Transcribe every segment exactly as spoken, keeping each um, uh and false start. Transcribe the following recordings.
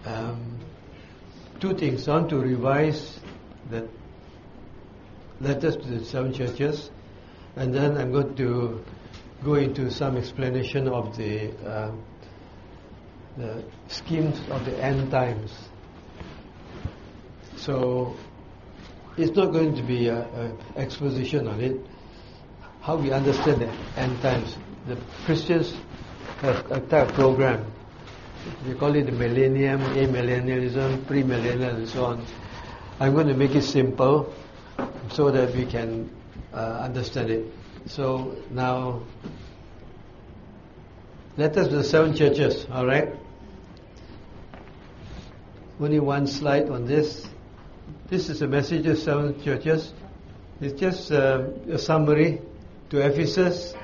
um, two things. I want to revise the letters to the seven churches, and then I'm going to go into some explanation of the uh, the schemes of the end times. So it's not going to be an exposition on it. How we understand the end times. The Christians have a type of program. They call it the millennium, amillennialism, premillennial, and so on. I'm going to make it simple so that we can uh, understand it. So now, letters to the seven churches, all right? Only one slide on this. This is a message of seven churches. It's just uh, a summary to Ephesus.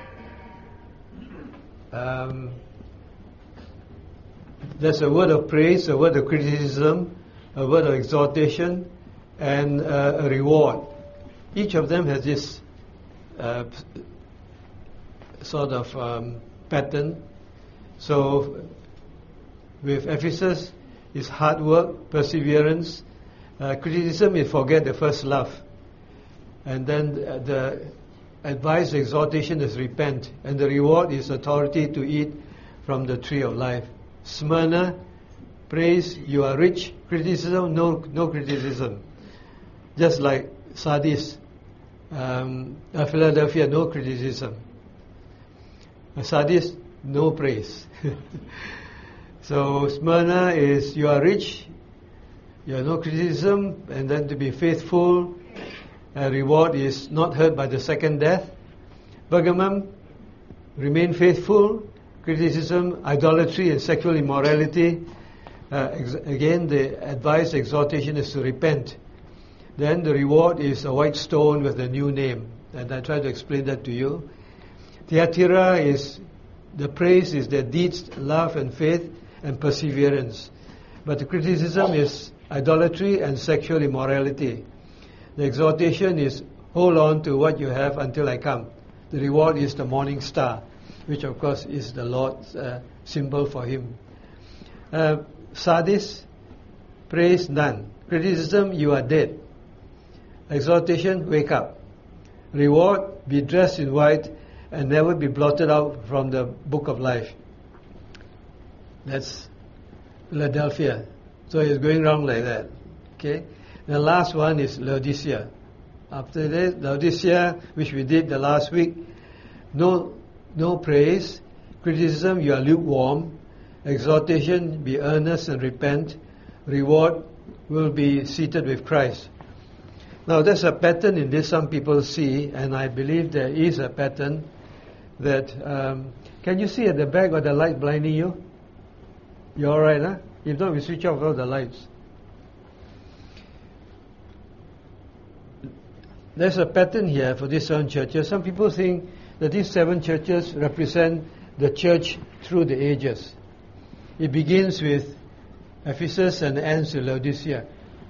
Um, there's a word of praise, a word of criticism, a word of exhortation, and uh, a reward. Each of them has this uh, sort of um, pattern. So with Ephesus, it's hard work, perseverance. Uh, criticism is forget the first love. And then uh, the advice, exhortation is repent. And the reward is authority to eat from the tree of life. Smyrna, praise, you are rich. Criticism, no no criticism. Just like Sardis, um, uh, Philadelphia, no criticism. Uh, Sardis, no praise. So Smyrna is you are rich, you have no criticism, and then to be faithful. Uh, reward is not hurt by the second death. Pergamum, remain faithful. Criticism, idolatry and sexual immorality. Uh, ex- again, the advice, exhortation is to repent. Then the reward is a white stone with a new name, and I try to explain that to you. Thyatira is the praise is their deeds, love and faith and perseverance. But the criticism is idolatry and sexual immorality. The exhortation is hold on to what you have until I come. The reward is the morning star, which of course is the Lord's uh, symbol for him. Uh, Sardis, praise none. Criticism, you are dead. Exhortation, wake up. Reward, be dressed in white and never be blotted out from the book of life. That's Philadelphia. So it's going wrong like that. Okay. The last one is Laodicea. After this, Laodicea, which we did the last week, no, no praise. Criticism, you are lukewarm. Exhortation, be earnest and repent. Reward will be seated with Christ. Now, there's a pattern in this some people see, and I believe there is a pattern that, um, can you see at the back of the light blinding you? You're all right, huh? If not, we switch off all the lights. There's a pattern here for these seven churches. Some people think that these seven churches represent the church through the ages. It begins with Ephesus and ends with Laodicea.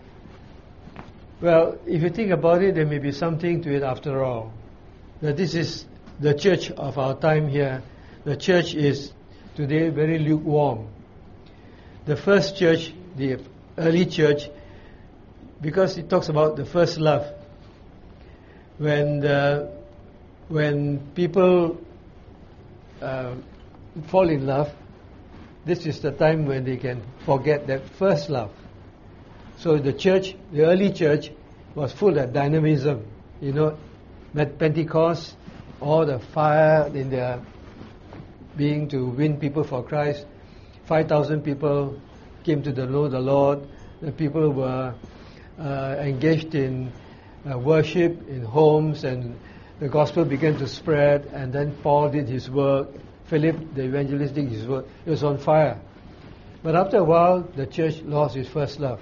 Well, if you think about it, there may be something to it after all. That this is the church of our time here. The church is today very lukewarm. The first church, the early church, because it talks about the first love. When the, when people uh, fall in love, this is the time when they can forget that first love. So the church, the early church, was full of dynamism. You know, at Pentecost, all the fire in their being to win people for Christ. Five thousand people came to the know the Lord. The people were uh, engaged in uh, worship in homes, and the gospel began to spread. And then Paul did his work. Philip, the evangelist, did his work. It was on fire. But after a while, the church lost its first love.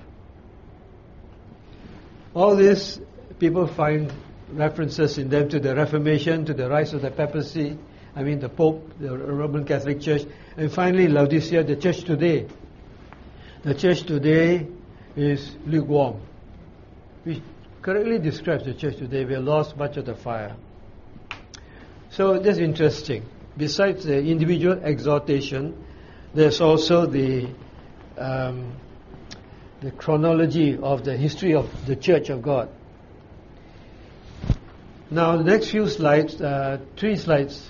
All this, people find references in them to the Reformation, to the rise of the papacy, I mean the Pope, the Roman Catholic Church, and finally Laodicea, the church today. The church today is lukewarm, which correctly describes the church today. We have lost much of the fire. So that's interesting. Besides the individual exhortation, there's also the um, the chronology of the history of the Church of God. Now, the next few slides, uh, three slides,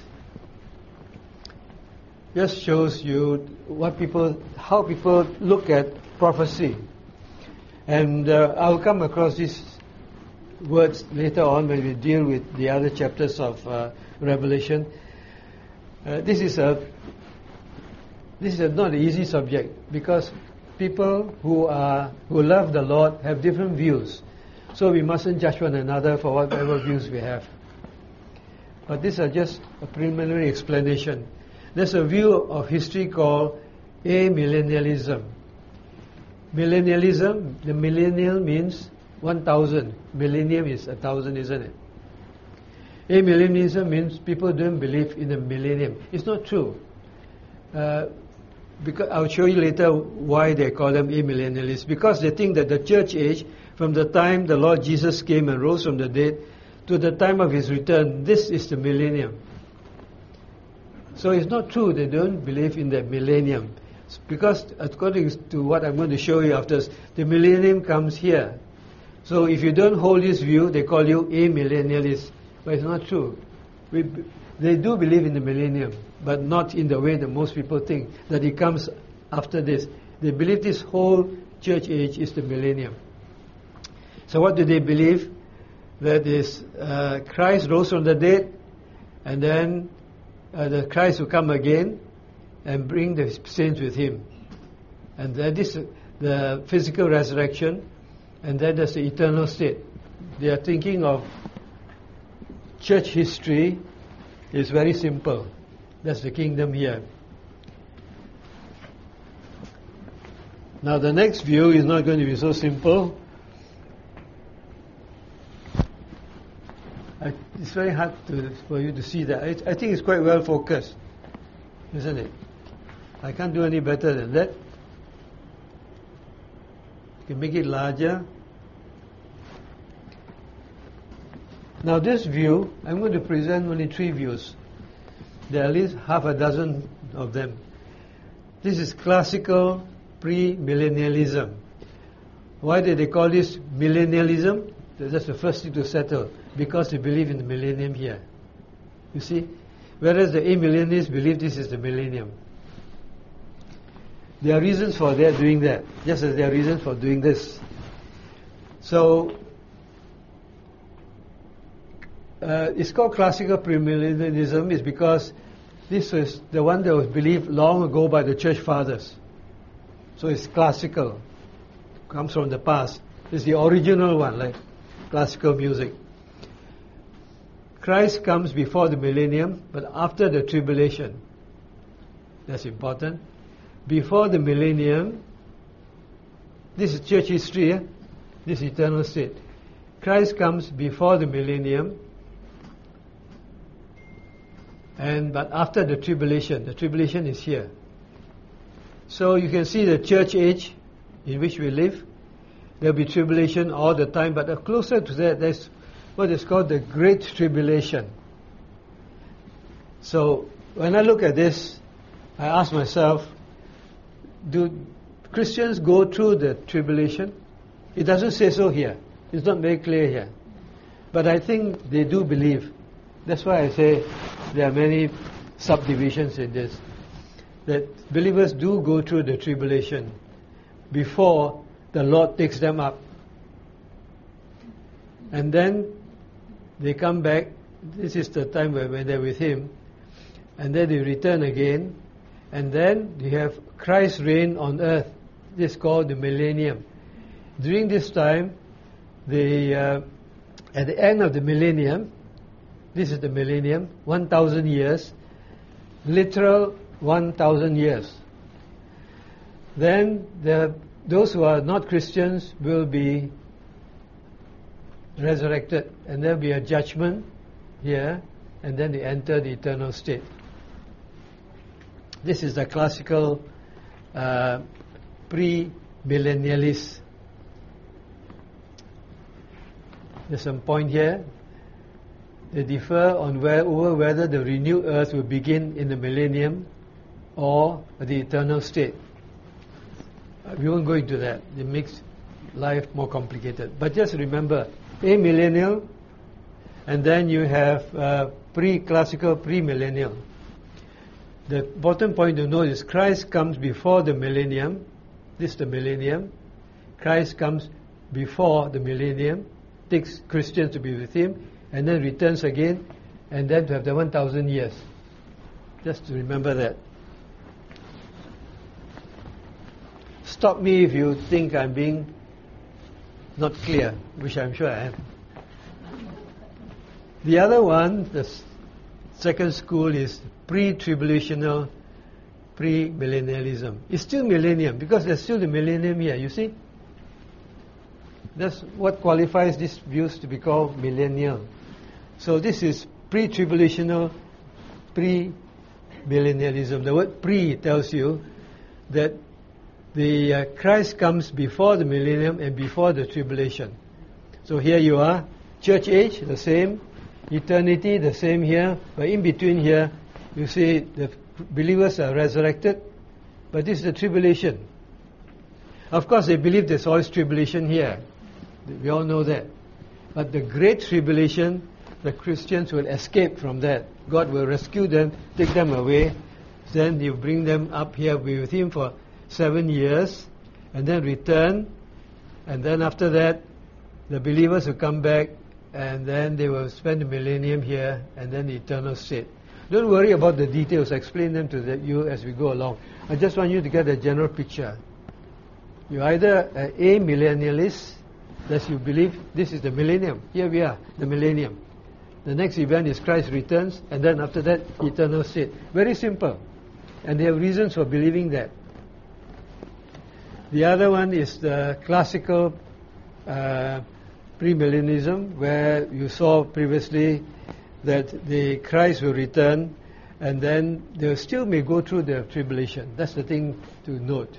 just shows you what people, how people look at prophecy. And uh, I'll come across these words later on when we deal with the other chapters of uh, Revelation. Uh, this is a this is a not an easy subject, because people who are who love the Lord have different views. So we mustn't judge one another for whatever views we have. But these are just a preliminary explanation. There's a view of history called amillennialism. Millennialism, the millennial means one thousand. Millennium is a thousand, isn't it? Amillennialism means people don't believe in the millennium. It's not true. Uh, because I'll show you later why they call them amillennialists. Because they think that the church age, from the time the Lord Jesus came and rose from the dead to the time of His return, this is the millennium. So it's not true they don't believe in the millennium. Because according to what I'm going to show you after, the millennium comes here. So if you don't hold this view, they call you amillennialist. But it's not true. We, they do believe in the millennium, but not in the way that most people think, that it comes after this. They believe this whole church age is the millennium. So what do they believe? That is, uh, Christ rose from the dead, and then uh, the Christ will come again and bring the saints with Him. And that is the physical resurrection, and then there's the eternal state. They are thinking of church history is very simple. That's the kingdom here. Now the next view is not going to be so simple. I, it's very hard to, for you to see that. I, I think it's quite well focused, isn't it? I can't do any better than that. You can make it larger. Now this view, I'm going to present only three views. There are at least half a dozen of them. This is classical pre-millennialism. Why did they call this millennialism? That's the first thing to settle. Because they believe in the millennium here. You see? Whereas the amillennialists believe this is the millennium. There are reasons for their doing that, just as there are reasons for doing this. So, uh, it's called classical premillennialism is because this was the one that was believed long ago by the church fathers. So it's classical, comes from the past. It's the original one, like classical music. Christ comes before the millennium, but after the tribulation. That's important. Before the millennium, this is church history, eh? This eternal state. Christ comes before the millennium, and but after the tribulation, the tribulation is here. So you can see the church age in which we live. There will be tribulation all the time, but closer to that, there's what is called the Great Tribulation. So when I look at this, I ask myself, do Christians go through the tribulation? It doesn't say so here. It's not very clear here. But I think they do believe. That's why I say there are many subdivisions in this. That believers do go through the tribulation before the Lord takes them up. And then they come back. This is the time where when they're with Him. And then they return again. And then you have Christ's reign on earth. This is called the millennium. During this time, the uh, at the end of the millennium, this is the millennium, one thousand years, literal one thousand years. Then the, those who are not Christians will be resurrected, and there will be a judgment here, and then they enter the eternal state. This is the classical uh, pre-millennialist. There's some point here. They differ on where, over whether the renewed earth will begin in the millennium or the eternal state. we won't go into that. It makes life more complicated. But just remember, amillennial, and then you have uh, pre-classical, pre-millennial. The important point to know is Christ comes before the millennium. This is the millennium. Christ comes before the millennium, takes Christians to be with him, and then returns again, and then to have the one thousand years. Just to remember that. Stop me if you think I'm being not clear, which I'm sure I am. The other one, the s- second school, is pre-tribulational, pre-millennialism. It's still millennium because there's still the millennium here, you see? That's what qualifies these views to be called millennial. So this is pre-tribulational, pre-millennialism. The word pre tells you that the uh, Christ comes before the millennium and before the tribulation. So here you are, church age, the same, eternity, the same here, but in between here, you see the believers are resurrected, but this is the tribulation. Of course, they believe there's always tribulation here. We all know that. But the great tribulation, the Christians will escape from that. God will rescue them, take them away. Then you bring them up here, be with him for seven years, and then return. And then after that, the believers will come back, and then they will spend the millennium here, and then the eternal state. Don't worry about the details. I explain them to the, you as we go along. I just want you to get a general picture. You're either a millennialist, that you believe this is the millennium. Here we are, the millennium. The next event is Christ returns, and then after that, eternal state. Very simple. And they have reasons for believing that. The other one is the classical uh, premillennialism, where you saw previously that the Christ will return, and then they still may go through the tribulation. That's the thing to note.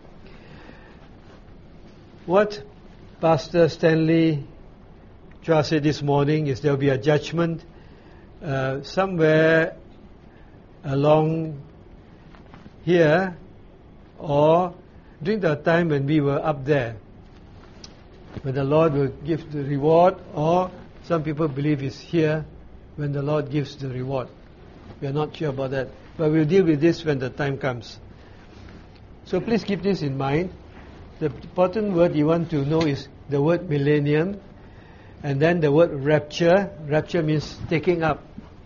What Pastor Stanley Chua said this morning is there will be a judgment uh, somewhere along here, or during the time when we were up there, when the Lord will give the reward, or some people believe it's here when the Lord gives the reward. We are not sure about that, but we'll deal with this when the time comes. So please keep this in mind. The important word you want to know is the word millennium, and then the word rapture. Rapture means taking up.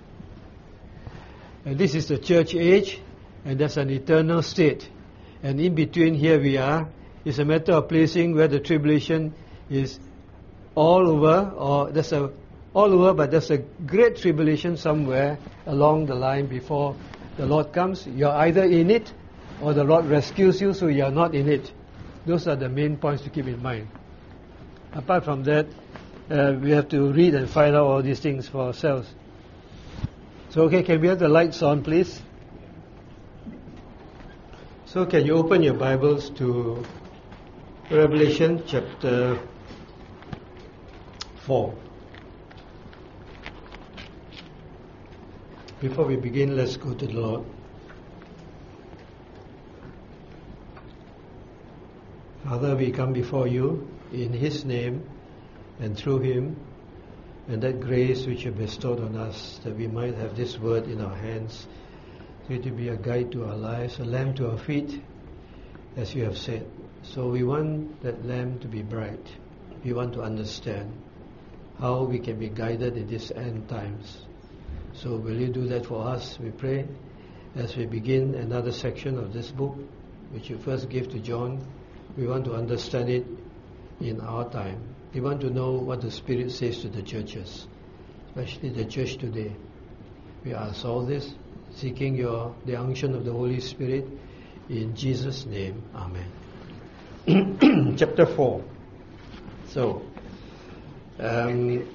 And this is the church age, and that's an eternal state. And in between here we are. It's a matter of placing where the tribulation is all over, or there's a all over, but there's a great tribulation somewhere along the line before the Lord comes. You're either in it, or the Lord rescues you, so you're not in it. Those are the main points to keep in mind. Apart from that, uh, we have to read and find out all these things for ourselves. So, okay, can we have the lights on, please? So, can you open your Bibles to Revelation chapter four. Before we begin, let's go to the Lord. Father, we come before you in His name and through Him, and that grace which you bestowed on us, that we might have this word in our hands, so it to be a guide to our lives, a lamp to our feet, as you have said. So we want that lamp to be bright. We want to understand how we can be guided in these end times. So will you do that for us, we pray, as we begin another section of this book, which you first gave to John. We want to understand it in our time. We want to know what the Spirit says to the churches, especially the church today. We ask all this, seeking your the unction of the Holy Spirit, in Jesus' name. Amen. Chapter four. So, um,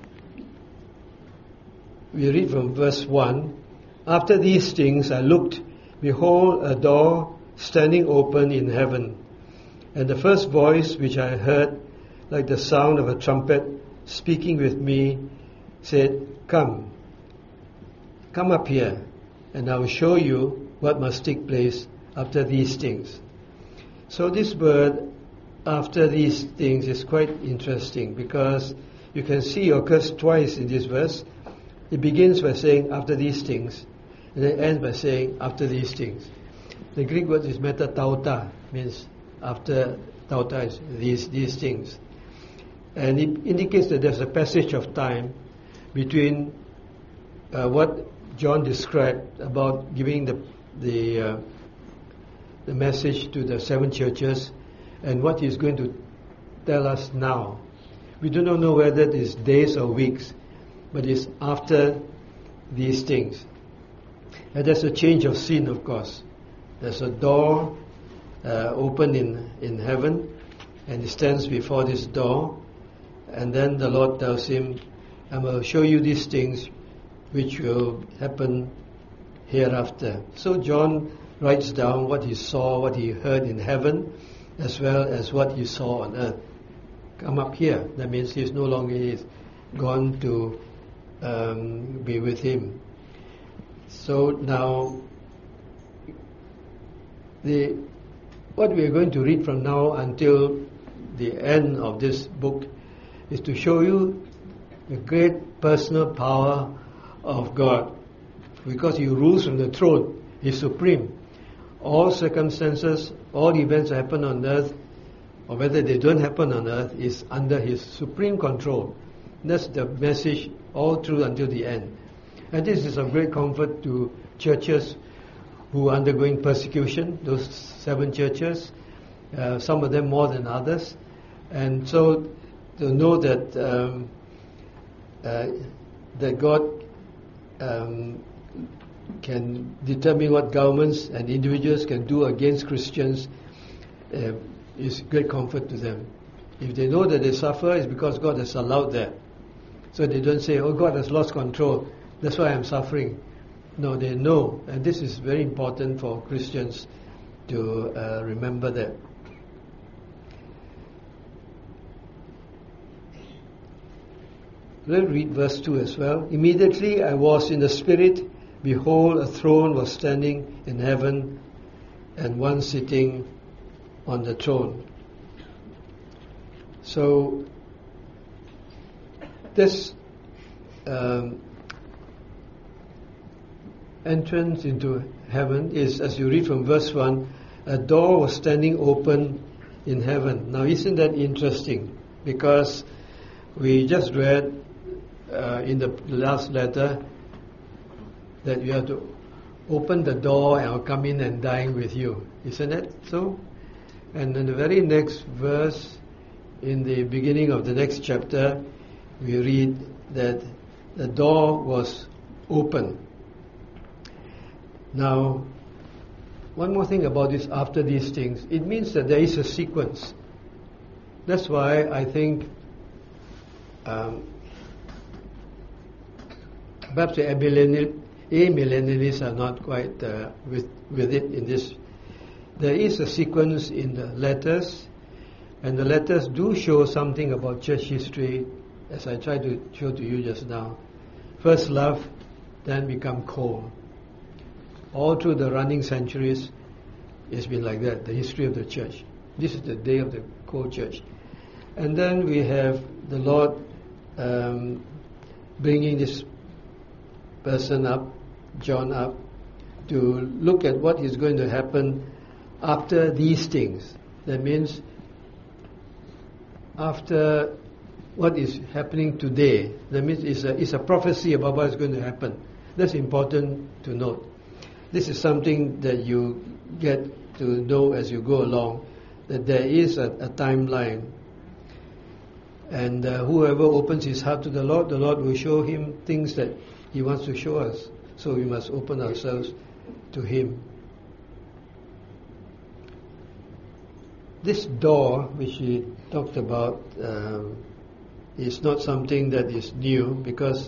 we read from verse one. After these things I looked, behold, a door standing open in heaven. And the first voice which I heard, like the sound of a trumpet, speaking with me, said, Come, come up here, and I will show you what must take place after these things. So this word, after these things, is quite interesting because you can see it occurs twice in this verse. It begins by saying after these things, and then ends by saying after these things. The Greek word is metatauta, means after tauta is these these things, and it indicates that there's a passage of time between uh, what John described about giving the the uh, the message to the seven churches and what he's going to tell us now. We do not know whether it is days or weeks, but it's after these things. And there's a change of scene, of course. There's a door uh, open in, in heaven, and he stands before this door, and then the Lord tells him, I'm going to show you these things which will happen hereafter. So John writes down what he saw, what he heard in heaven, as well as what he saw on earth come up here. That means he's no longer he's gone to um, be with him. So now, the what we are going to read from now until the end of this book is to show you the great personal power of God, because he rules from the throne. He's supreme. All circumstances, all events that happen on earth, or whether they don't happen on earth, is under his supreme control. That's the message all through until the end. And this is of great comfort to churches who are undergoing persecution, those seven churches, uh, some of them more than others. And so to know that um, uh, that God um, can determine what governments and individuals can do against Christians uh, is great comfort to them. If they know that they suffer, it's because God has allowed that. So they don't say, oh, God has lost control, that's why I'm suffering. No, they know, and this is very important for Christians to uh, remember that. Let's read verse two as well. Immediately I was in the Spirit, behold, a throne was standing in heaven, and one sitting on the throne. So this um, entrance into heaven is, as you read from verse one, a door was standing open in heaven. Now isn't that interesting? Because we just read uh, in the last letter that you have to open the door and I'll come in and dine with you. Isn't it so? And in the very next verse, in the beginning of the next chapter, we read that the door was open. Now, one more thing about this, after these things, it means that there is a sequence. That's why I think um, perhaps the amillennialists are not quite uh, with, with it in this. There is a sequence in the letters, and the letters do show something about church history, as I tried to show to you just now. First love, then become cold. All through the running centuries, it's been like that, the history of the church. This is the day of the cold church. And then we have the Lord um, bringing this person up, John up, to look at what is going to happen after these things. That means after what is happening today. That means it's a, it's a prophecy about what is going to happen. That's important to note. This is something that you get to know as you go along, that there is a, a timeline. And uh, whoever opens his heart to the Lord, the Lord will show him things that he wants to show us. So we must open ourselves to him. This door, which he talked about, um, is not something that is new, because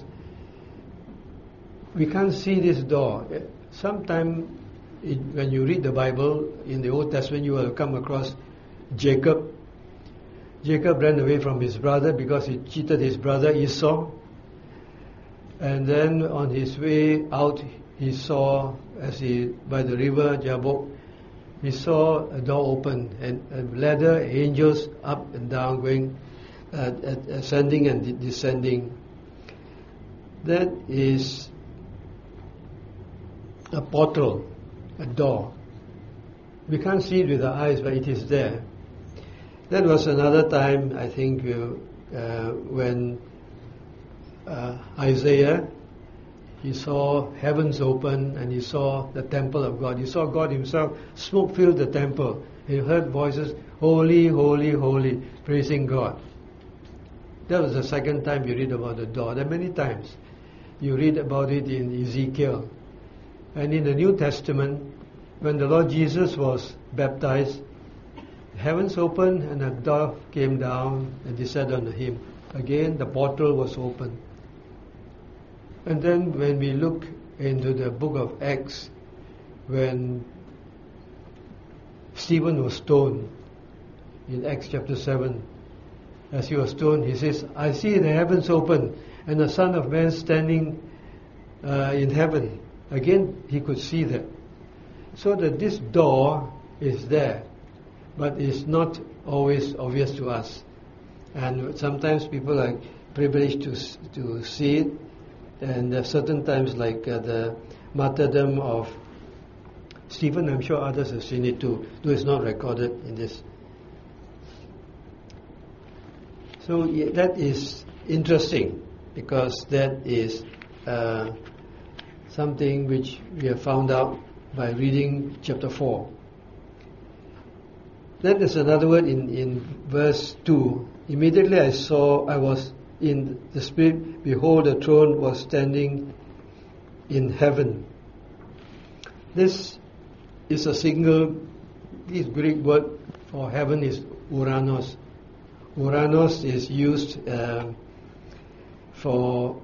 we can't see this door. Sometime it, when you read the Bible, in the Old Testament, you will come across Jacob. Jacob ran away from his brother because he cheated his brother Esau. And then on his way out, he saw, as he by the river Jabbok, he saw a door open and a ladder, angels up and down, going, uh, ascending and de- descending. That is a portal, a door. We can't see it with our eyes, but it is there. That was another time, I think, uh, when uh, Isaiah, he saw heavens open and he saw the temple of God. He saw God himself, smoke filled the temple. He heard voices, holy, holy, holy, praising God. That was the second time you read about the door. There are many times. You read about it in Ezekiel. And in the New Testament, when the Lord Jesus was baptized, heavens opened and a dove came down and descended on him. Again, the portal was open. And then when we look into the book of Acts, when Stephen was stoned, in Acts chapter seven, as he was stoned, he says, I see the heavens open and the Son of Man standing uh, in heaven. Again, he could see that. So that this door is there, but it's not always obvious to us. And sometimes people are privileged to to see it, and there are certain times like uh, the martyrdom of Stephen, I'm sure others have seen it too, though it's not recorded in this. So yeah, that is interesting, because that is uh, something which we have found out by reading chapter four. Then there's another word in, in verse two. Immediately I saw, I was in the Spirit, behold, the throne was standing in heaven. This is a single, this Greek word for heaven is Uranos. Uranos is used uh, for,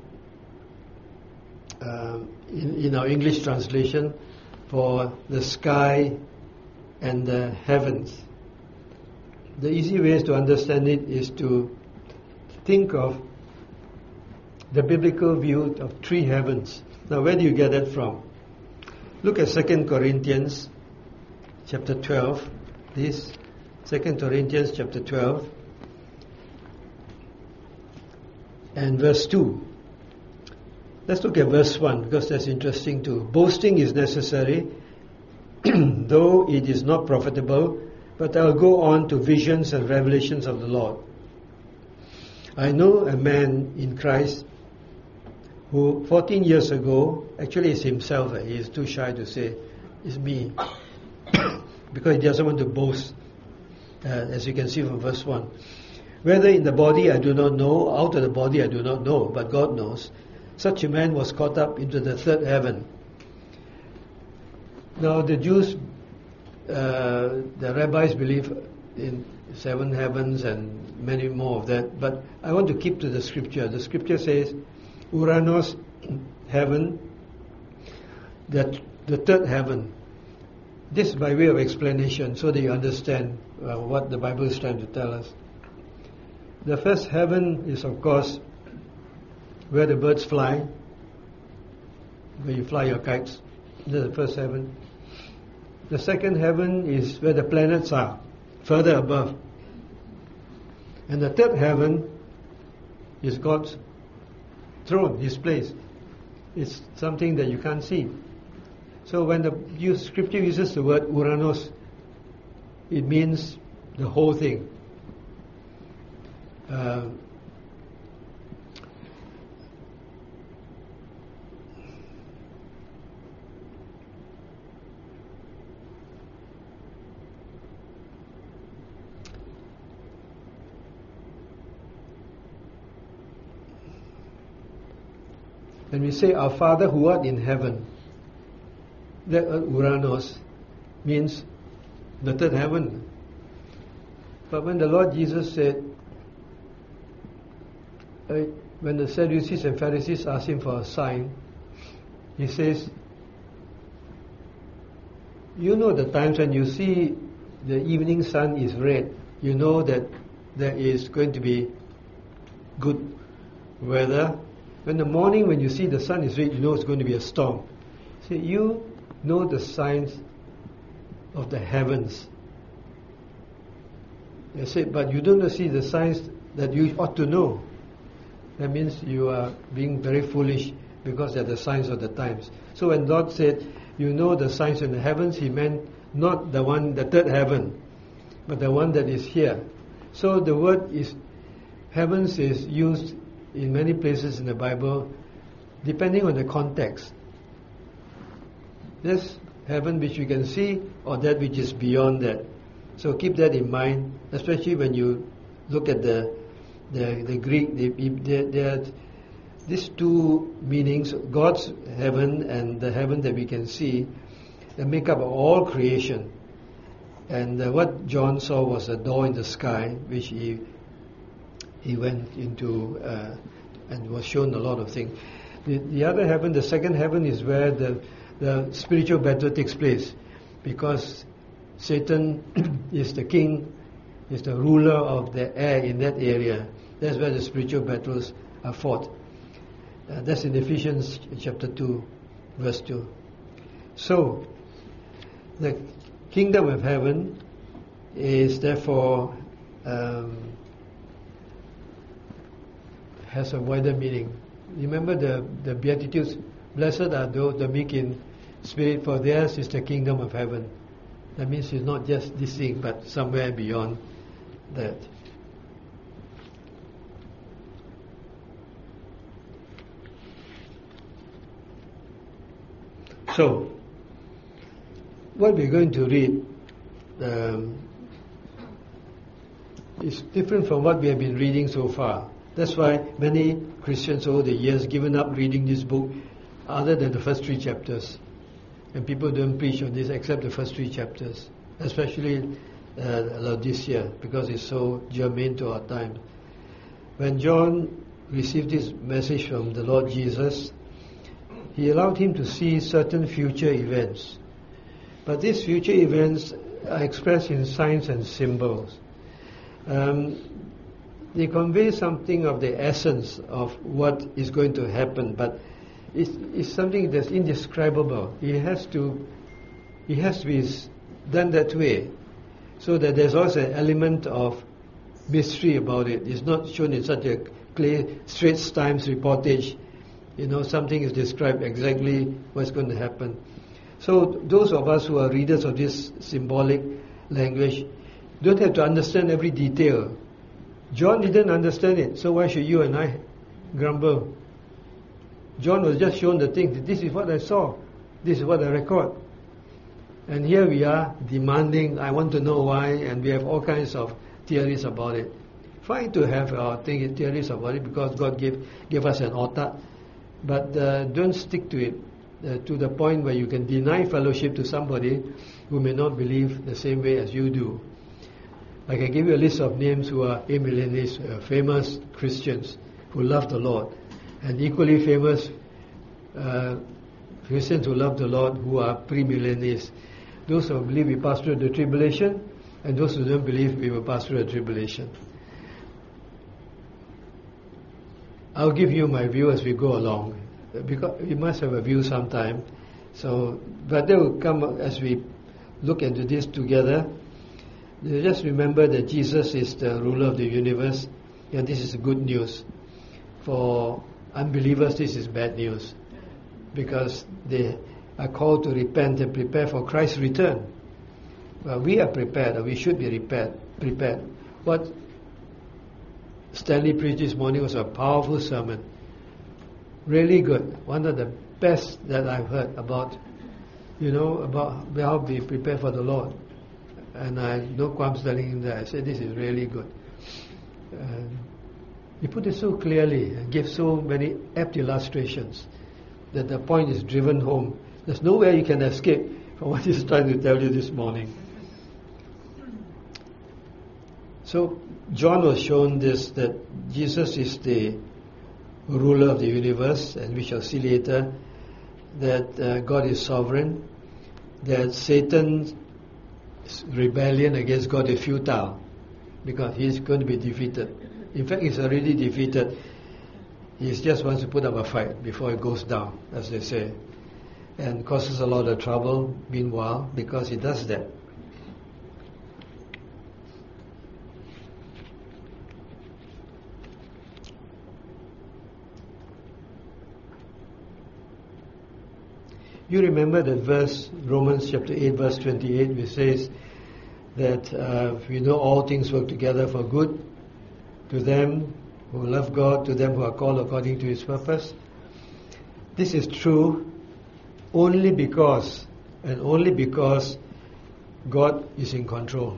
uh, in, in our English translation, for the sky and the heavens. The easy ways to understand it is to think of the biblical view of three heavens. Now, where do you get that from? Look at Second Corinthians chapter twelve. This Second Corinthians chapter twelve and verse two. Let's look at verse one, because that's interesting too. Boasting is necessary, though it is not profitable, but I'll go on to visions and revelations of the Lord. I know a man in Christ who fourteen years ago, actually it's himself, he is too shy to say, it's me, because he doesn't want to boast, uh, as you can see from verse one. Whether in the body I do not know, out of the body I do not know, but God knows. Such a man was caught up into the third heaven. Now the Jews, uh, the rabbis believe in seven heavens and many more of that, but I want to keep to the scripture. The scripture says, Uranos, heaven, the, the third heaven. This is by way of explanation, so that you understand uh, what the Bible is trying to tell us. The first heaven is, of course, where the birds fly, where you fly your kites. That's the first heaven. The second heaven is where the planets are, further above. And the third heaven is God's throne, His place. It's something that you can't see. So when the use, scripture uses the word Uranos, it means the whole thing. Uh, When we say, our Father who art in heaven, that Uranos means the third heaven. But when the Lord Jesus said, uh, when the Sadducees and Pharisees asked him for a sign, he says, you know the times when you see the evening sun is red, you know that there is going to be good weather. When the morning, when you see the sun is red, you know it's going to be a storm. So you know the signs of the heavens. They said, but you don't see the signs that you ought to know. That means you are being very foolish because they're the signs of the times. So when God said, you know the signs in the heavens, He meant not the one, the third heaven, but the one that is here. So the word is, heavens is used in many places in the Bible, depending on the context. This heaven which you can see, or that which is beyond that. So keep that in mind, especially when you look at the the, the Greek. There are these two meanings: God's heaven and the heaven that we can see, that make up all creation. And uh, what John saw was a door in the sky, which he he went into uh, and was shown a lot of things. The, the other heaven, the second heaven, is where the the spiritual battle takes place, because Satan is the king, is the ruler of the air in that area. That's where the spiritual battles are fought. Uh, that's in Ephesians chapter two, verse two. So, the kingdom of heaven is therefore um, has a wider meaning. Remember the, the Beatitudes, blessed are those the meek in spirit, for theirs is the kingdom of heaven. That means it's not just this thing, but somewhere beyond that. So, what we're going to read um, is different from what we have been reading so far. That's why many Christians over the years given up reading this book, other than the first three chapters. And people don't preach on this except the first three chapters, especially uh, Laodicea, because it's so germane to our time. When John received this message from the Lord Jesus, he allowed him to see certain future events. But these future events are expressed in signs and symbols. Um, they convey something of the essence of what is going to happen, but it's, it's something that's indescribable. It has to, it has to be done that way, so that there's also an element of mystery about it. It's not shown in such a clear, Straits Times reportage. You know, something is described exactly what's going to happen. So those of us who are readers of this symbolic language don't have to understand every detail. John didn't understand it, so why should you and I grumble? John was just shown the thing. This is what I saw. This is what I record. And here we are demanding, I want to know why, and we have all kinds of theories about it. Fine to have our theories about it, because God gave, gave us an otak, but uh, don't stick to it uh, to the point where you can deny fellowship to somebody who may not believe the same way as you do. I can give you a list of names who are amillennialists, uh, famous Christians who love the Lord, and equally famous uh, Christians who love the Lord who are premillennialists. Those who believe we pass through the tribulation, and those who don't believe we will pass through the tribulation. I'll give you my view as we go along, because we must have a view sometime. So, but they will come as we look into this together. Just remember that Jesus is the ruler of the universe, and this is good news. For unbelievers, this is bad news, because they are called to repent and prepare for Christ's return. Well, we are prepared, or we should be prepared. Prepared. What Stanley preached this morning was a powerful sermon. Really good. One of the best that I've heard about, you know, about how we prepare for the Lord. And I no qualms telling him that. I said, this is really good. And he put it so clearly and gave so many apt illustrations that the point is driven home. There's nowhere you can escape from what he's trying to tell you this morning. So John was shown this, that Jesus is the ruler of the universe, and we shall see later that uh, God is sovereign, that Satan's rebellion against God is futile, because he's going to be defeated. In fact, he's already defeated. He just wants to put up a fight before it goes down, as they say, and causes a lot of trouble meanwhile, because he does that. You remember that verse, Romans chapter eight, verse twenty-eight, which says that uh, we know all things work together for good to them who love God, to them who are called according to His purpose. This is true only because, and only because God is in control.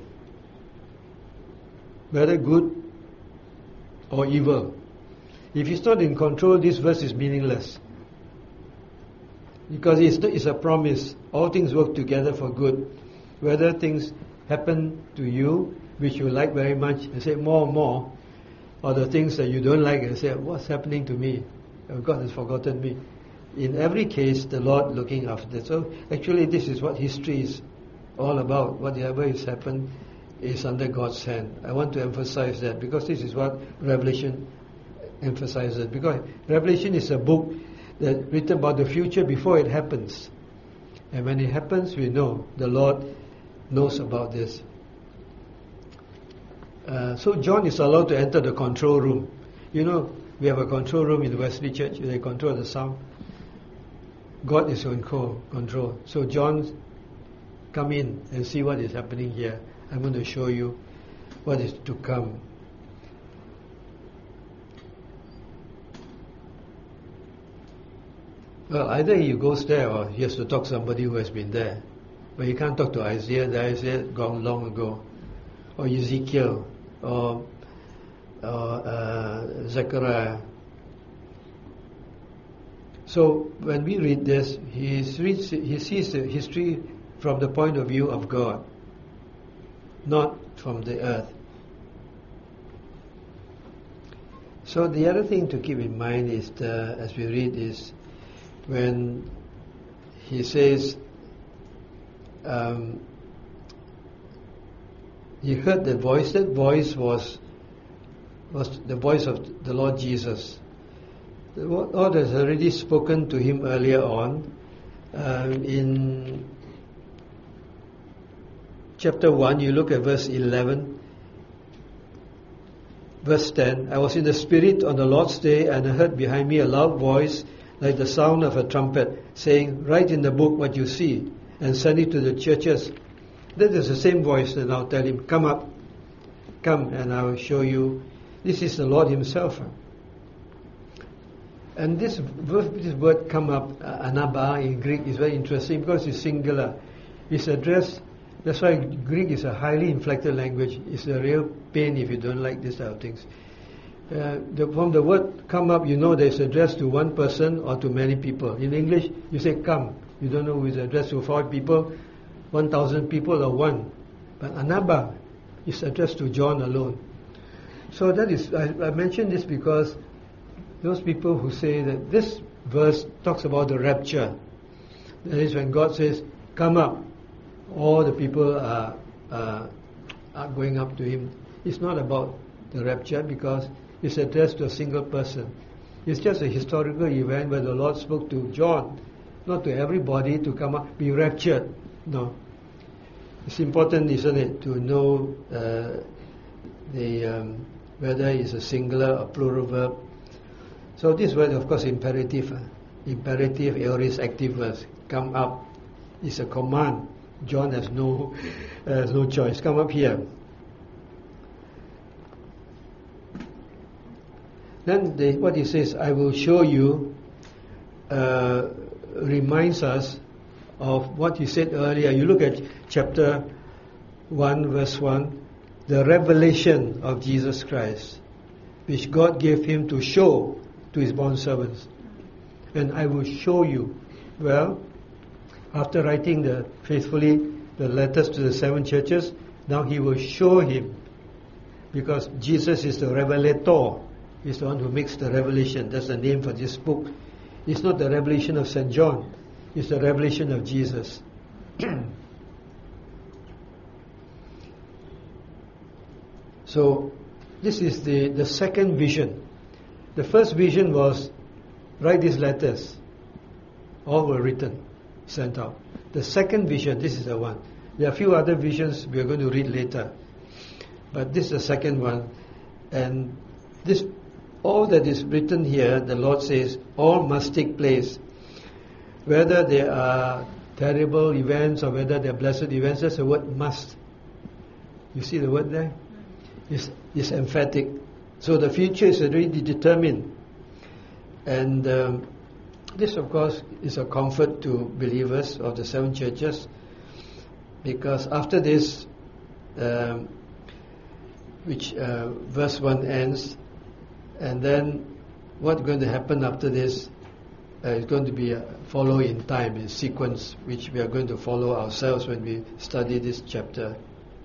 Whether good or evil. If He's not in control, this verse is meaningless. Because it's, it's a promise. All things work together for good. Whether things happen to you, which you like very much, and say more and more, or the things that you don't like, and say, what's happening to me? Oh, God has forgotten me. In every case, the Lord looking after it. So actually this is what history is all about. Whatever has happened is under God's hand. I want to emphasize that because this is what Revelation emphasizes. Because Revelation is a book that written about the future before it happens. And when it happens, we know the Lord knows about this. Uh, so John is allowed to enter the control room. You know, we have a control room in the Wesley Church. They control the sound. God is in control. So John, come in and see what is happening here. I'm going to show you what is to come. Well, either he goes there or he has to talk to somebody who has been there. But he can't talk to Isaiah. The Isaiah gone long ago. Or Ezekiel. Or, or uh, Zechariah. So when we read this, he reads, he sees the history from the point of view of God, not from the earth. So the other thing to keep in mind is, the, as we read, is when he says, um, he heard that voice. That voice was was the voice of the Lord Jesus. The Lord has already spoken to him earlier on um, in chapter one. You look at verse eleven, verse ten. I was in the Spirit on the Lord's day, and I heard behind me a loud voice like the sound of a trumpet, saying, write in the book what you see and send it to the churches. That is the same voice, and I'll tell him, come up, come, and I will show you. This is the Lord Himself. And this, this word come up, uh, anaba in Greek, is very interesting because it's singular. It's addressed, that's why Greek is a highly inflected language. It's a real pain if you don't like this type of things. Uh, the, from the word come up, you know that it's addressed to one person or to many people. In English, you say come. You don't know who is addressed to five people, one thousand people, or one. But anaba is addressed to John alone. So that is, I, I mention this because those people who say that this verse talks about the rapture, that is when God says, come up, all the people are, uh, are going up to Him. It's not about the rapture because it's addressed to a single person. It's just a historical event where the Lord spoke to John, not to everybody to come up, be raptured. No. It's important, isn't it, to know uh, the um, whether it's a singular or plural verb. So this word, of course, imperative. Uh, imperative, aorist, active verb. Come up. It's a command. John has no, uh, has no choice. Come up here. Then the, what he says, I will show you, uh, reminds us of what he said earlier. You look at chapter one, verse one, the revelation of Jesus Christ, which God gave Him to show to His bondservants. And I will show you. Well, after writing the faithfully the letters to the seven churches, now He will show Him, because Jesus is the revelator. He's the one who makes the revelation. That's the name for this book. It's not the revelation of Saint John. It's the revelation of Jesus. So, this is the, the second vision. The first vision was, write these letters. All were written, sent out. The second vision, this is the one. There are a few other visions we are going to read later. But this is the second one. And this, all that is written here, the Lord says, all must take place. whether there are terrible events or whether they are blessed events, that's the word must. You see the word there? It's, it's emphatic. So the future is already determined. And um, this, of course, is a comfort to believers of the seven churches, because after this, um, which uh, verse one ends, and then what's going to happen after this uh, is going to be uh, follow in time, in sequence, which we are going to follow ourselves when we study this chapter.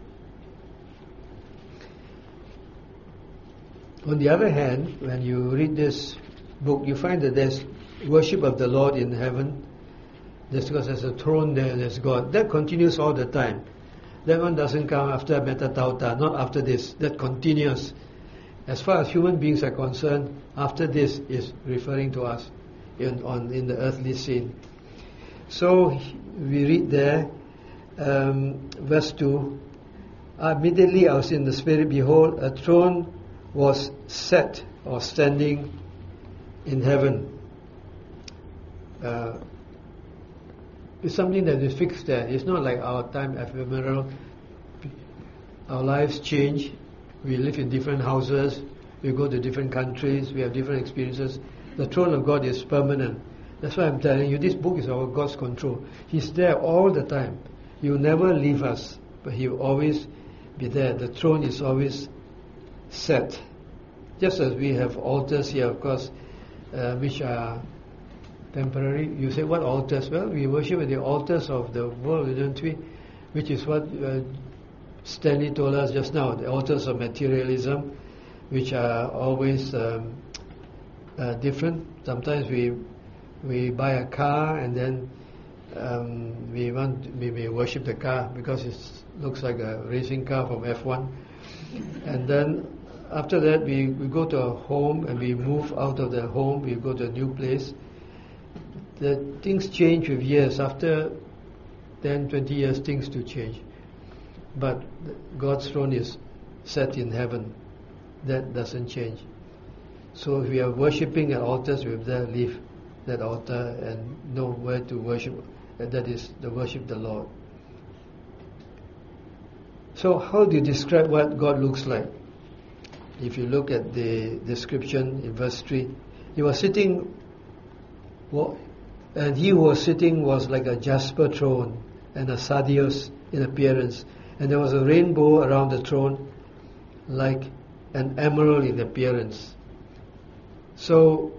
On the other hand, when you read this book, you find that there's worship of the Lord in heaven. There's, because there's a throne there, there's God. That continues all the time. That one doesn't come after Metatauta, not after this. That continues. As far as human beings are concerned, after this is referring to us in, on, in the earthly scene. So we read there, um, verse two, immediately I was in the Spirit, behold, a throne was set or standing in heaven. Uh, it's something that is fixed there. It's not like our time ephemeral. Our lives change. We live in different houses. We go to different countries. We have different experiences. The throne of God is permanent. That's why I'm telling you, this book is our God's control. He's there all the time. He will never leave us, but He will always be there. The throne is always set. Just as we have altars here, of course, uh, which are temporary. You say, what altars? Well, we worship at the altars of the world, don't we? Which is what uh, Stanley told us just now, the altars of materialism, which are always um, uh, different. Sometimes we we buy a car and then um, we want we may worship the car because it looks like a racing car from F one, and then after that we, we go to a home and we move out of the home, we go to a new place. The things change with years. After ten, twenty years, things do change. But God's throne is set in heaven. That doesn't change. So if we are worshipping at altars, we have to leave that altar and know where to worship. And that is the worship of the Lord. So how do you describe what God looks like? If you look at the description in verse three, He was sitting, and He who was sitting was like a jasper throne and a sardius in appearance, and there was a rainbow around the throne like an emerald in appearance. So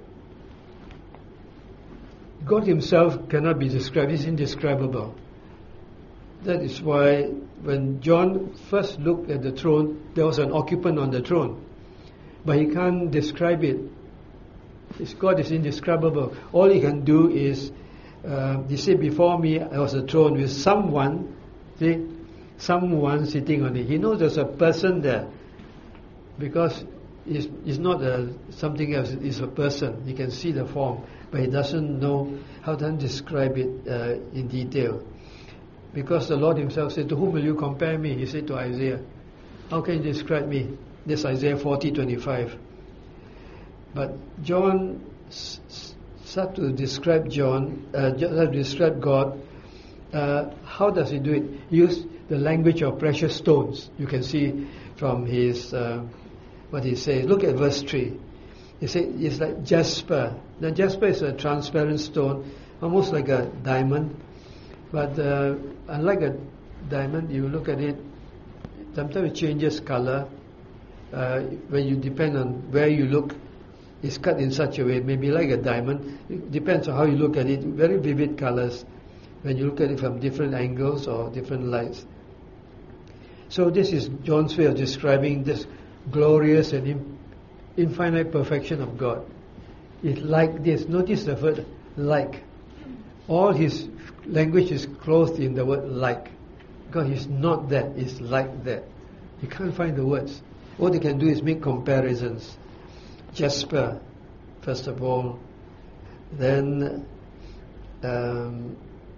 God Himself cannot be described. He's indescribable. That is why when John first looked at the throne, there was an occupant on the throne, but he can't describe it. His God is indescribable. All he can do is, uh, he said, before me there was a throne with someone, see, someone sitting on it. He knows there's a person there, because it's, it's not a, something else, it's a person. He can see the form, but he doesn't know how to describe it uh, in detail. Because the Lord Himself said, to whom will you compare me? He said to Isaiah, how can you describe me? This Isaiah forty twenty-five. But John s- s- started to describe John, uh, to describe God. Uh, how does he do it? He used the language of precious stones. You can see from his, uh, what he says. Look at verse three. He said it's like jasper. Now jasper is a transparent stone, almost like a diamond. But uh, unlike a diamond, you look at it, sometimes it changes color. Uh, when you depend on where you look, it's cut in such a way, maybe like a diamond. It depends on how you look at it. Very vivid colors when you look at it from different angles or different lights. So this is John's way of describing this glorious and in, infinite perfection of God. It's like this. Notice the word like. All his language is clothed in the word like. Because he's not that, he's like that. You can't find the words. All they can do is make comparisons. Jasper, first of all. Then, um,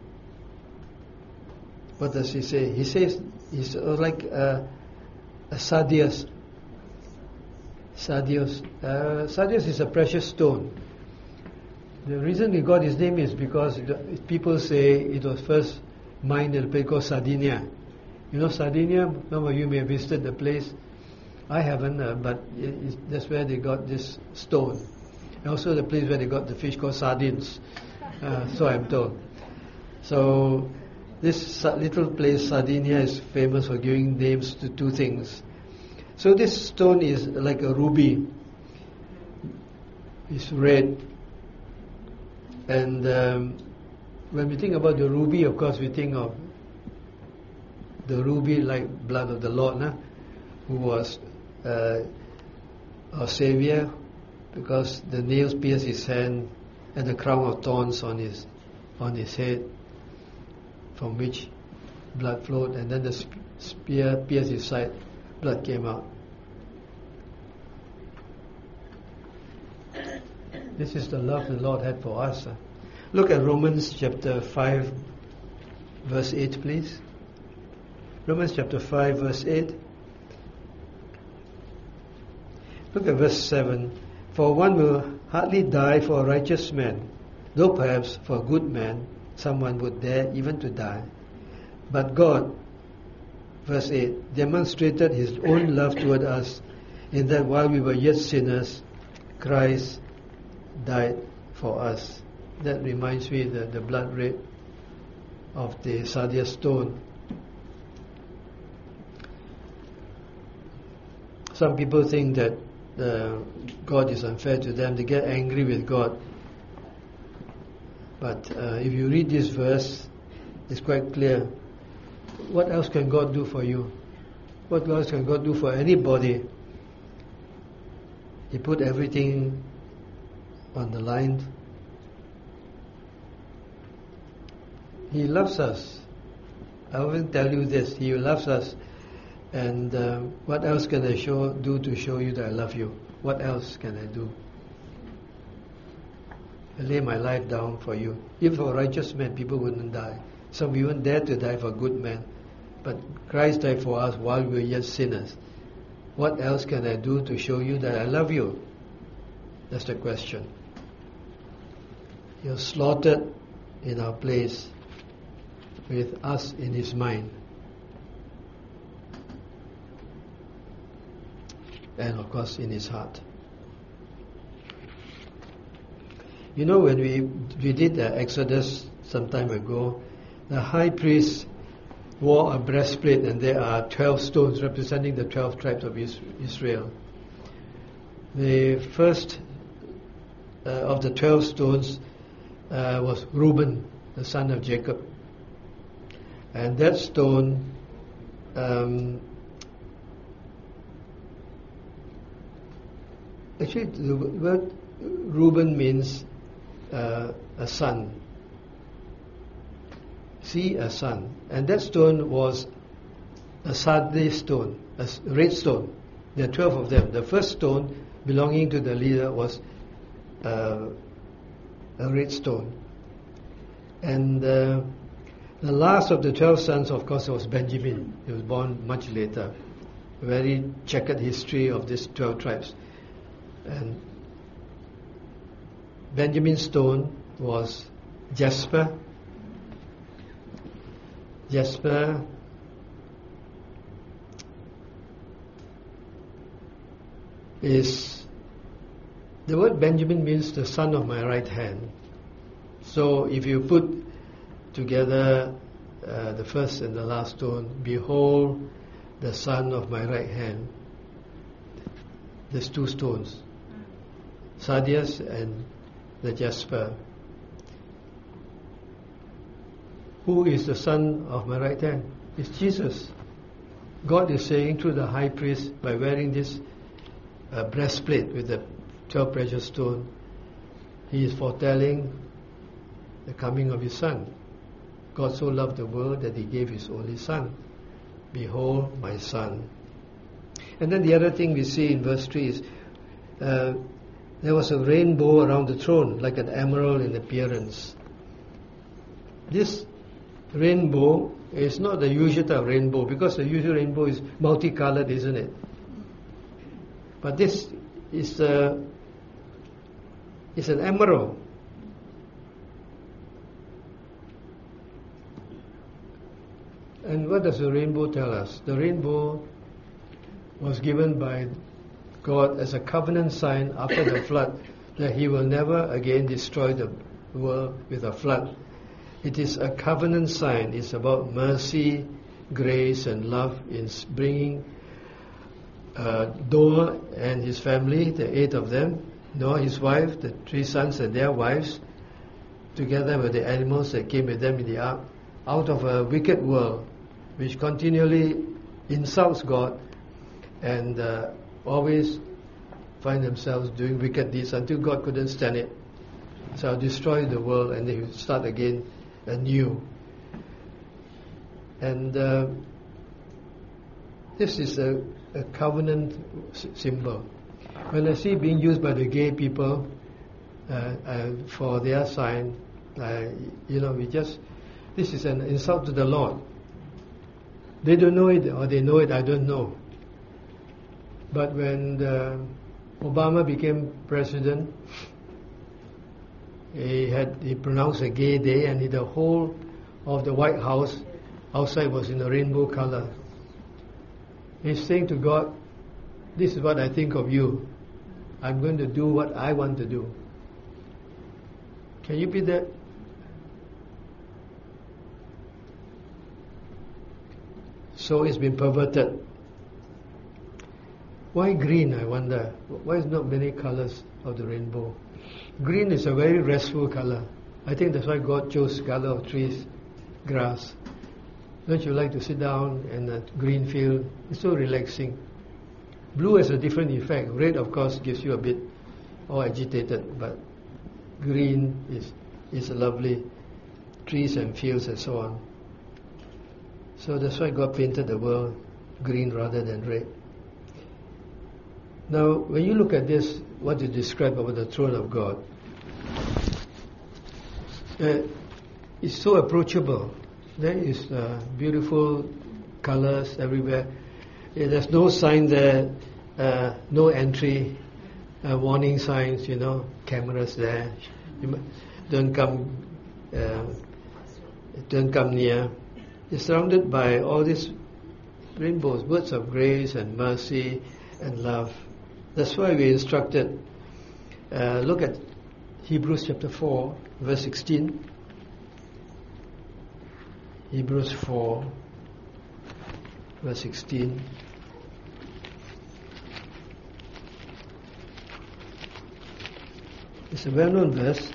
what does he say? He says he's like a, a sardius. Sardius. Uh, sardius is a precious stone. The reason we got his name is because the, people say it was first mined in a place called Sardinia. You know Sardinia? Some of you may have visited the place. I haven't, uh, but it, it, that's where they got this stone. And also the place where they got the fish called sardines. Uh, so I'm told. So this little place, Sardinia, is famous for giving names to two things. So this stone is like a ruby. It's red. And um, when we think about the ruby, of course we think of the ruby like blood of the Lord, nah? Who was uh, our Savior, because the nails pierced his hand and the crown of thorns on his on his head, from which blood flowed, and then the spear pierced his side, blood came out. This is the love the Lord had for us. Look at Romans chapter five, verse eight, please. Romans chapter five, verse eight. Look at verse seven. For one will hardly die for a righteous man, though perhaps for a good man someone would dare even to die. But God, verse eight, demonstrated his own love toward us in that while we were yet sinners, Christ died for us. That reminds me of the, the blood red of the sardius stone. Some people think that uh, God is unfair to them. They get angry with God. But uh, if you read this verse, it's quite clear. What else can God do for you? What else can God do for anybody? He put everything on the line. He loves us. I often tell you this. He loves us. And uh, what else can I show do to show you that I love you? What else can I do? I lay my life down for you. If for a righteous man, people wouldn't die. Some even dare to die for a good man. But Christ died for us while we were yet sinners. What else can I do to show you that I love you? That's the question. He was slaughtered in our place with us in his mind. And of course in his heart. You know, when we we did the Exodus some time ago, the high priest wore a breastplate, and there are twelve stones representing the twelve tribes of Israel. The first uh, of the twelve stones uh, was Reuben, the son of Jacob. And that stone um, actually the word Reuben means uh, a son. See, a son. And that stone was a sardius stone, a red stone. There are twelve of them. The first stone belonging to the leader was uh, a red stone. And uh, the last of the twelve sons, of course, was Benjamin. He was born much later. A very checkered history of these twelve tribes. And Benjamin's stone was jasper. Jasper is, the word Benjamin means the son of my right hand. So if you put together uh, the first and the last stone, behold the son of my right hand, there's two stones, sardius and the jasper. Who is the son of my right hand? It's Jesus. God is saying through the high priest, by wearing this uh, breastplate with the twelve precious stones, he is foretelling the coming of his son. God so loved the world that he gave his only son. Behold my son. And then the other thing we see in verse three is uh, there was a rainbow around the throne, like an emerald in appearance. This rainbow is not the usual type of rainbow, because the usual rainbow is multicolored, isn't it? But this is a, it's an emerald. And what does the rainbow tell us? The rainbow was given by God as a covenant sign after the flood, that He will never again destroy the world with a flood. It is a covenant sign. It's about mercy, grace, and love in bringing uh, Noah and his family, the eight of them, Noah, his wife, the three sons and their wives, together with the animals that came with them in the ark, out of a wicked world which continually insults God and uh, always find themselves doing wicked deeds until God couldn't stand it. So I'll destroy the world and they will start again anew. And uh, this is a, a covenant s- symbol. When I see being used by the gay people uh, uh, for their sign, uh, you know, we just, this is an insult to the Lord. They don't know it, or they know it, I don't know. But when the Obama became president, he had he pronounced a gay day, and the whole of the White House outside was in a rainbow color. He's saying to God, this is what I think of you. I'm going to do what I want to do. Can you be that? So it's been perverted. Why green, I wonder? Why is not many colors of the rainbow? Green is a very restful color. I think that's why God chose the color of trees, grass. Don't you like to sit down in a green field? It's so relaxing. Blue has a different effect. Red, of course, gives you a bit all agitated, but green is is lovely. Trees and fields and so on. So that's why God painted the world green rather than red. Now, when you look at this, what you describe about the throne of God, uh, it's so approachable. There is uh, beautiful colors everywhere. Yeah, there's no sign there, uh, no entry, uh, warning signs, you know, cameras there. You don't come, uh, don't come near. It's surrounded by all these rainbows, words of grace and mercy and love. That's why we instructed. Uh, look at Hebrews chapter four, verse sixteen. Hebrews four, verse sixteen. It's a well-known verse.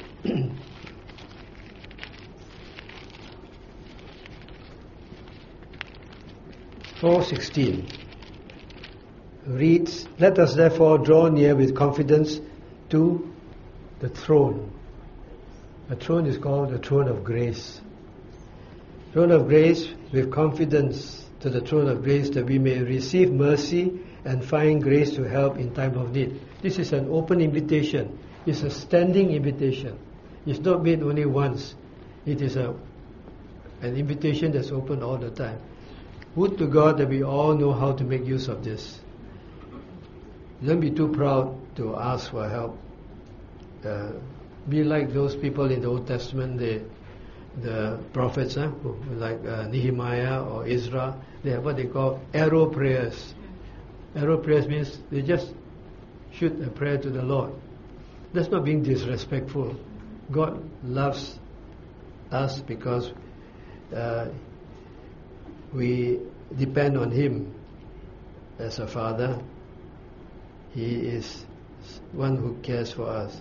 four sixteen reads, "Let us therefore draw near with confidence to the throne." The throne is called the throne of grace. Throne of grace, with confidence to the throne of grace, that we may receive mercy and find grace to help in time of need. This is an open invitation. It's a standing invitation. It's not made only once. It is a an invitation that's open all the time. Would to God that we all know how to make use of this. Don't be too proud to ask for help. Uh, be like those people in the Old Testament, the the prophets, huh, who, like uh, Nehemiah or Ezra. They have what they call arrow prayers. Arrow prayers means they just shoot a prayer to the Lord. That's not being disrespectful. God loves us because uh, we depend on Him as a Father. He is one who cares for us.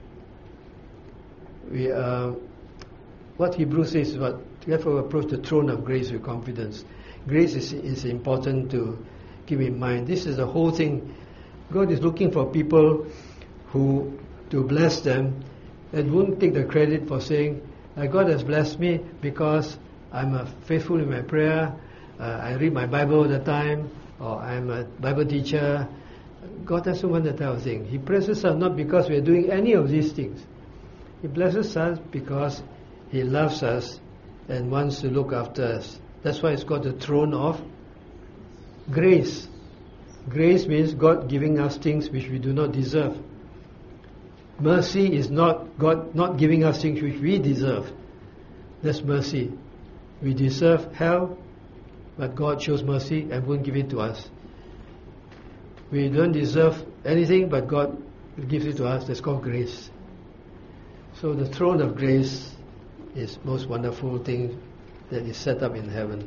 We uh, what Hebrews says is what therefore approach the throne of grace with confidence. Grace is, is important to keep in mind. This is the whole thing. God is looking for people who to bless them and won't take the credit for saying, uh, God has blessed me because I'm uh, faithful in my prayer, uh, I read my Bible all the time, or I'm a Bible teacher. God doesn't want that type of thing. He blesses us not because we are doing any of these things. He blesses us because He loves us and wants to look after us. That's why it's called the throne of grace. Grace means God giving us things which we do not deserve. Mercy is not God not giving us things which we deserve. That's mercy. We deserve hell. but God shows mercy and won't give it to us. We don't deserve anything, but God gives it to us. That's called grace. So the throne of grace is most wonderful thing that is set up in heaven.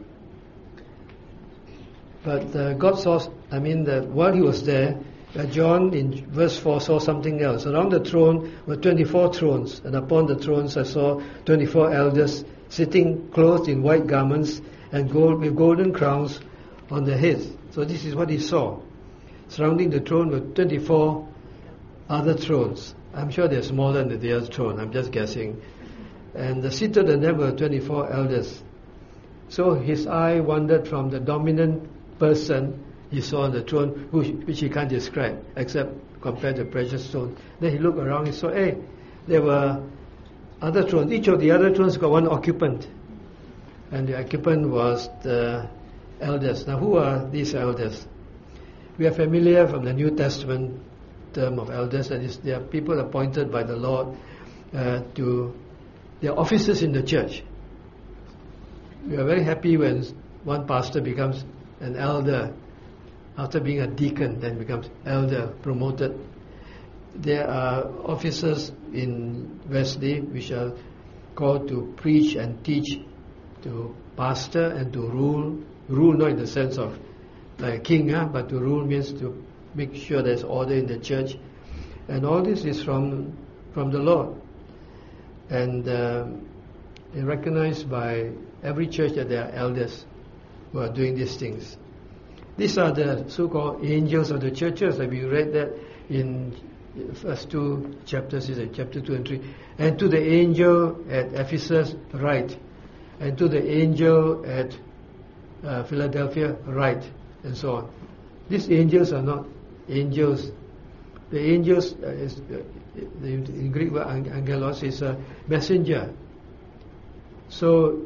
But uh, God saw, I mean, that while he was there, uh, John in verse four saw something else. Around the throne were twenty-four thrones, and upon the thrones I saw twenty-four elders sitting clothed in white garments and gold with golden crowns on their heads. So this is what he saw. Surrounding the throne were twenty-four other thrones. I'm sure they're smaller than the other throne, I'm just guessing. And the seated on them were twenty-four elders. So his eye wandered from the dominant person he saw on the throne, which, which he can't describe, except compared to precious stone. Then he looked around and saw, hey, there were other thrones. Each of the other thrones got one occupant. And the occupant was the elders. Now, who are these elders? We are familiar from the New Testament term of elders, that is, they are people appointed by the Lord uh, to, they are officers in the church. We are very happy when one pastor becomes an elder, after being a deacon, then becomes elder, promoted. There are officers in Wesley which are called to preach and teach, to pastor and to rule. Rule not in the sense of like a king, huh? But to rule means to make sure there's order in the church. And all this is from from the Lord. And uh, recognized by every church that there are elders who are doing these things. These are the so-called angels of the churches. Like we read that in the first two chapters, is it chapter two and three. And to the angel at Ephesus, write. And to the angel at uh, Philadelphia, write. And so on. These angels are not angels. The angels, uh, is, uh, the, in Greek word angelos is a messenger. So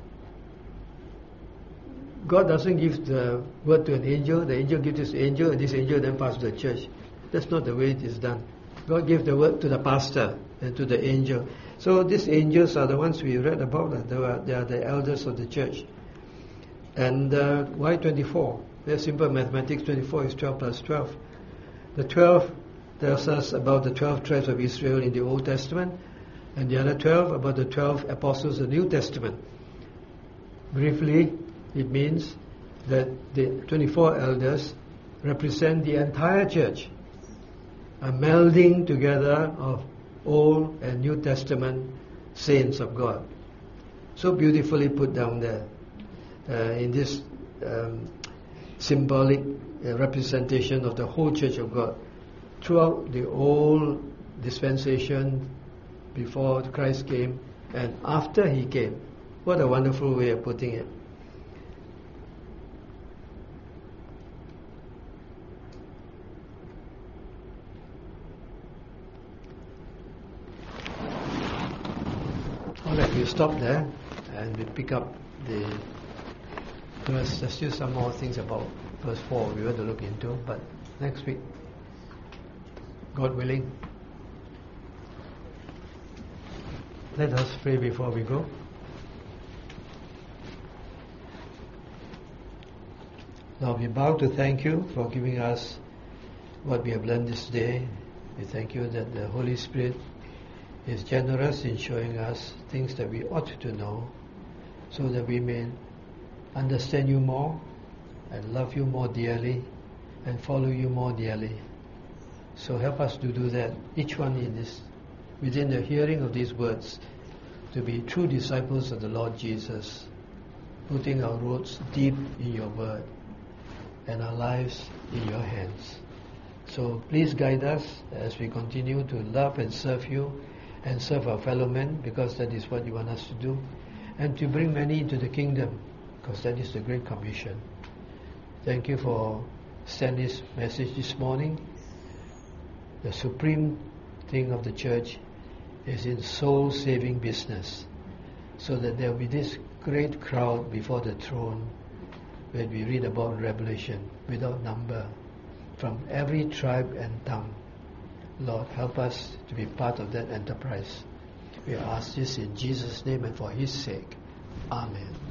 God doesn't give the word to an angel, the angel gives this angel, and this angel then passes to the church. That's not the way it is done. God gave the word to the pastor and to the angel. So these angels are the ones we read about. They are, they are the elders of the church. And uh, why twenty-four? Very simple mathematics. twenty-four is twelve plus twelve. The twelve tells us about the twelve tribes of Israel in the Old Testament, and the other twelve about the twelve apostles of the New Testament. Briefly, it means that the twenty-four elders represent the entire church, a melding together of Old and New Testament saints of God. So beautifully put down there uh, in this um, symbolic uh, representation of the whole church of God throughout the old dispensation before Christ came and after he came. What a wonderful way of putting it. Alright, we'll stop there and we pick up the verse. There's still some more things about verse four we want to look into, but next week, God willing. Let us pray before we go. Lord, we bow to thank you for giving us what we have learned this day. We thank you that the Holy Spirit is generous in showing us things that we ought to know, so that we may understand you more and love you more dearly and follow you more dearly. So help us to do that, each one in this, within the hearing of these words, to be true disciples of the Lord Jesus, putting our roots deep in your word and our lives in your hands. So please guide us as we continue to love and serve you and serve our fellow men, because that is what you want us to do, and to bring many into the kingdom, because that is the Great Commission. Thank you for sending this message this morning. The supreme thing of the church is in soul-saving business, so that there will be this great crowd before the throne when we read about Revelation without number, from every tribe and tongue. Lord, help us to be part of that enterprise. We ask this in Jesus' name and for His sake. Amen.